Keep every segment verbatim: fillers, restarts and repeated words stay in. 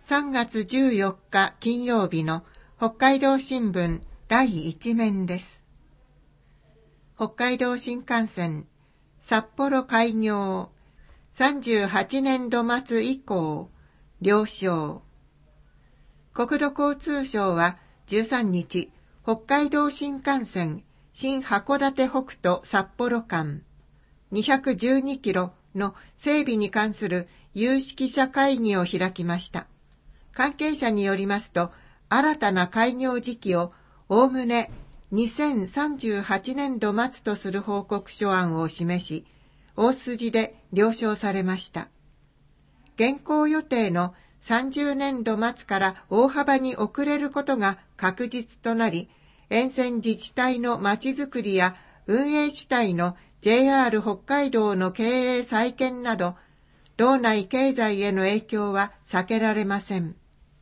さんがつじゅうよっか金曜日の北海道新聞第一面です。北海道新幹線札幌開業さんじゅうはちねんど末以降了承。国土交通省はじゅうさんにち、北海道新幹線新函館北斗札幌間にひゃくじゅうにキロの整備に関する有識者会議を開きました。関係者によりますと、新たな開業時期をおおむねにせんさんじゅうはちねんど末とする報告書案を示し、大筋で了承されました。現行予定のさんじゅうねんど末から大幅に遅れることが確実となり、沿線自治体のまちづくりや運営主体の ジェイアール 北海道の経営再建など、道内経済への影響は避けられません。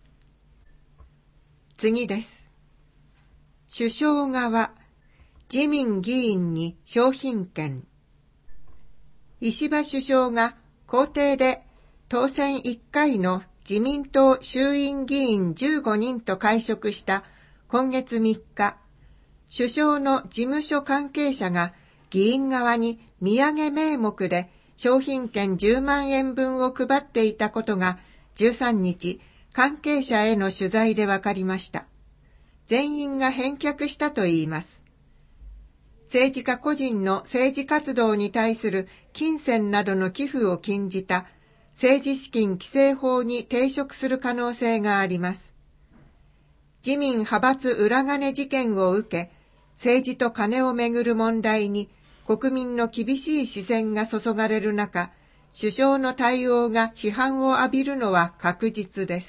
次です。首相側、自民議員に商品券。石破首相が公邸で当選いっかいの自民党衆院議員じゅうごにんと会食した今月みっか、首相の事務所関係者が議員側に土産名目で商品券じゅうまんえんぶんを配っていたことがじゅうさんにち、関係者への取材で分かりました。全員が返却したといいます。政治家個人の政治活動に対する金銭などの寄付を禁じた政治資金規正法に抵触する可能性があります。自民派閥裏金事件を受け、政治と金をめぐる問題に国民の厳しい視線が注がれる中、首相の対応が批判を浴びるのは確実です。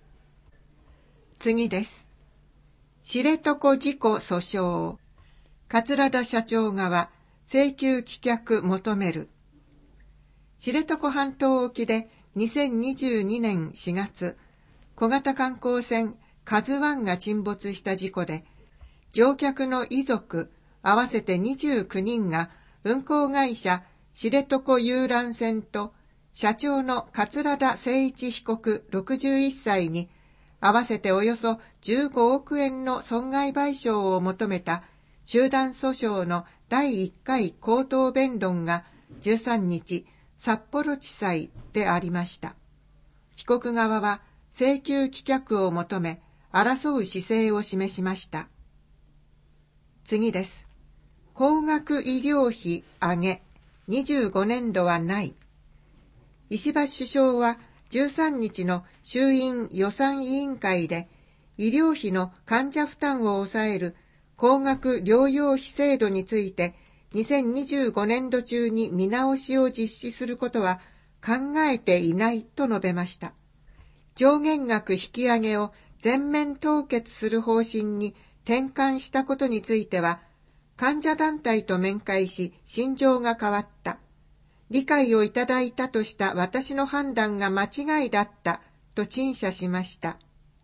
次です。知床事故訴訟。桂田社長側、請求棄却求める。知床半島沖でにせんにじゅうにねんしがつ、小型観光船カズワンが沈没した事故で、乗客の遺族合わせてにじゅうきゅうにんが運航会社知床遊覧船と社長の桂田精一被告ろくじゅういっさいに合わせておよそじゅうごおくえんの損害賠償を求めた集団訴訟のだいいっかい口頭弁論がじゅうさんにち札幌地裁でありました。被告側は請求棄却を求め争う姿勢を示しました。次です。高額医療費上げ、にじゅうごねんどはない。石破首相はじゅうさんにちの衆院予算委員会で、医療費の患者負担を抑える高額療養費制度について、にせんにじゅうごねんど中に見直しを実施することは考えていないと述べました。上限額引き上げを全面凍結する方針に転換したことについては、患者団体と面会し心情が変わった。理解をいただいたとした私の判断が間違いだったと陳謝しました。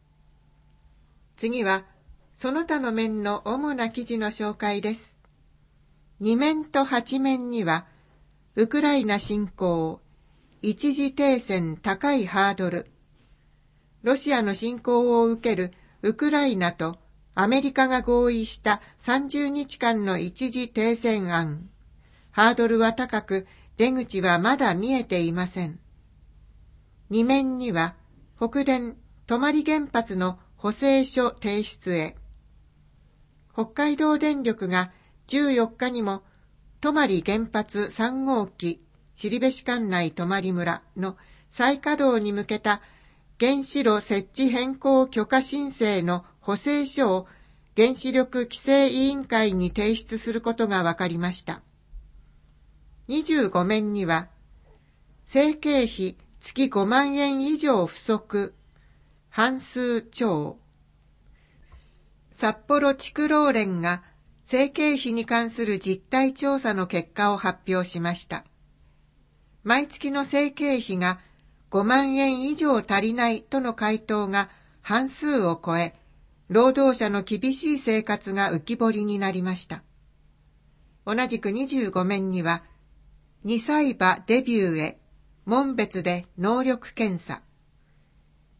次は、その他の面の主な記事の紹介です。にめんとはちめんには、ウクライナ侵攻、一時停戦高いハードル、ロシアの侵攻を受けるウクライナとアメリカが合意したさんじゅうにちかんの一時停戦案、ハードルは高く、出口はまだ見えていません。にめんには、北電泊原発の補正書提出へ。北海道電力がじゅうよっかにも、泊原発さんごうき、後志管内泊村の再稼働に向けた原子炉設置変更許可申請の補正書を原子力規制委員会に提出することが分かりました。にじゅうごめんには、生計費月ごまんえん以上不足、半数超。札幌地区労連が生計費に関する実態調査の結果を発表しました。毎月の生計費がごまんえん以上足りないとの回答が半数を超え、労働者の厳しい生活が浮き彫りになりました。同じくにじゅうごめんには、にさい馬デビューへ、門別で能力検査。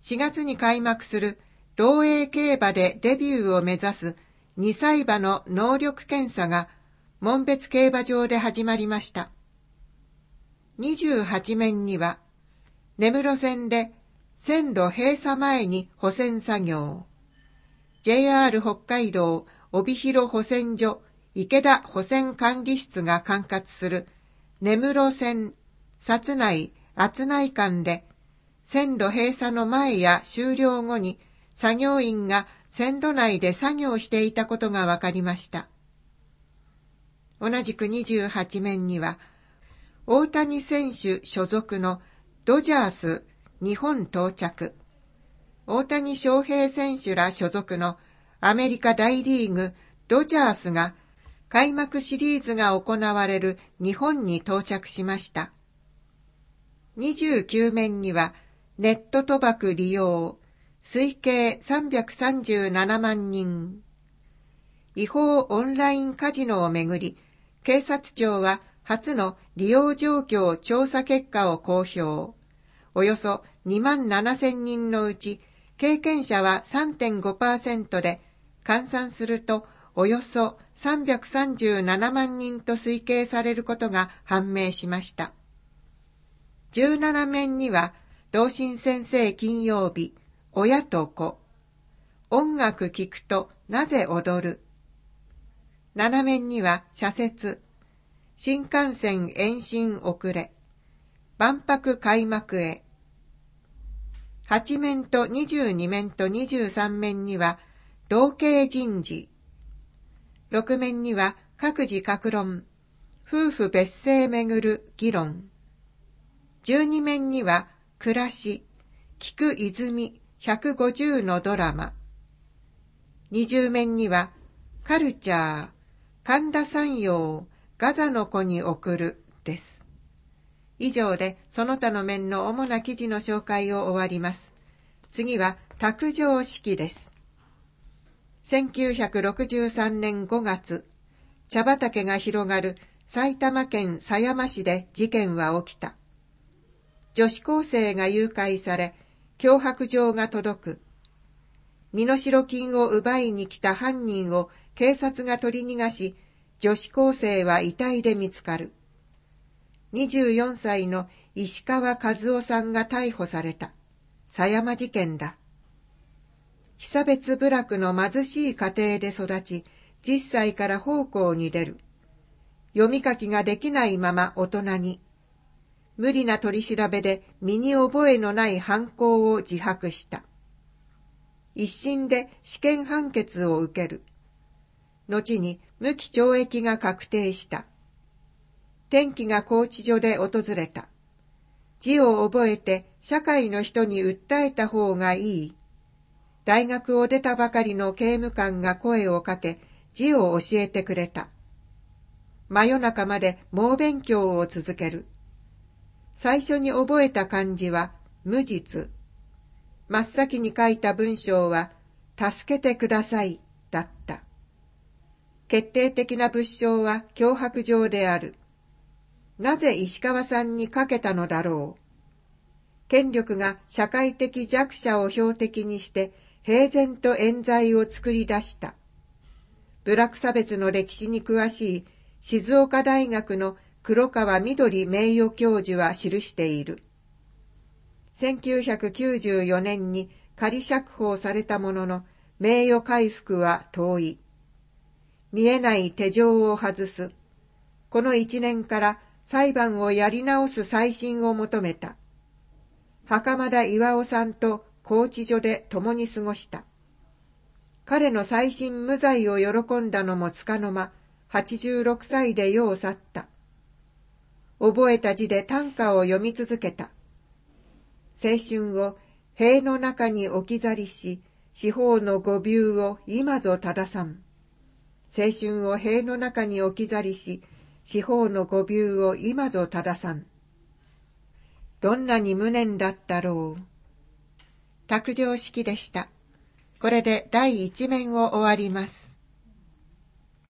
しがつに開幕する道営競馬でデビューを目指すにさい馬の能力検査が紋別競馬場で始まりました。にじゅうはち面には、根室線で線路閉鎖前に保線作業、ジェイアール 北海道帯広保線所池田保線管理室が管轄する根室線薩内厚内間で線路閉鎖の前や終了後に作業員が線路内で作業していたことが分かりました。同じくにじゅうはち面には、大谷選手所属のドジャース日本到着、大谷翔平選手ら所属のアメリカ大リーグドジャースが開幕シリーズが行われる日本に到着しました。にじゅうきゅう面にはネット賭博利用推計さんびゃくさんじゅうななまん人、違法オンラインカジノをめぐり、警察庁は初の利用状況調査結果を公表。およそにまんななせん人のうち、経験者は さんてんごパーセント で、換算するとおよそさんびゃくさんじゅうななまん人と推計されることが判明しました。じゅうなな面には、同心先生金曜日、親と子、音楽聴くとなぜ踊る。なな面には社説、新幹線延伸遅れ、万博開幕へ。はち面とにじゅうに面とにじゅうさん面には、同系人事。ろく面には各自各論、夫婦別姓めぐる議論。じゅうに面には暮らし、菊泉ひゃくごじゅうのドラマ。にじゅう面にはカルチャー、神田山陽、ガザの子に送るです。以上でその他の面の主な記事の紹介を終わります。次は卓上式です。せんきゅうひゃくろくじゅうさん年ご月、茶畑が広がる埼玉県狭山市で事件は起きた。女子高生が誘拐され、脅迫状が届く。身代金を奪いに来た犯人を警察が取り逃がし、女子高生は遺体で見つかる。にじゅうよんさいの石川和夫さんが逮捕された。狭山事件だ。被差別部落の貧しい家庭で育ち、じゅっさいから奉公に出る。読み書きができないまま大人に。無理な取り調べで身に覚えのない犯行を自白した。一審で試験判決を受ける。後に無期懲役が確定した。転機が拘置所で訪れた。字を覚えて社会の人に訴えた方がいい。大学を出たばかりの刑務官が声をかけ、字を教えてくれた。真夜中まで猛勉強を続ける。最初に覚えた漢字は無実。真っ先に書いた文章は助けてくださいだった。決定的な物証は脅迫状である。なぜ石川さんにかけたのだろう。権力が社会的弱者を標的にして平然と冤罪を作り出した。部落差別の歴史に詳しい静岡大学の黒川みどり名誉教授は記している。せんきゅうひゃくきゅうじゅうよ年に仮釈放されたものの、名誉回復は遠い。見えない手錠を外す。この一年から裁判をやり直す再審を求めた。袴田巌さんと拘置所で共に過ごした。彼の再審無罪を喜んだのもつかの間、はちじゅうろくさいで世を去った。覚えた字で短歌を読み続けた。青春を塀の中に置き去りし、四方の誤謬を今ぞ正さん。青春を塀の中に置き去りし、四方の誤謬を今ぞ正さん。どんなに無念だったろう。卓上式でした。これでだいいち面を終わります。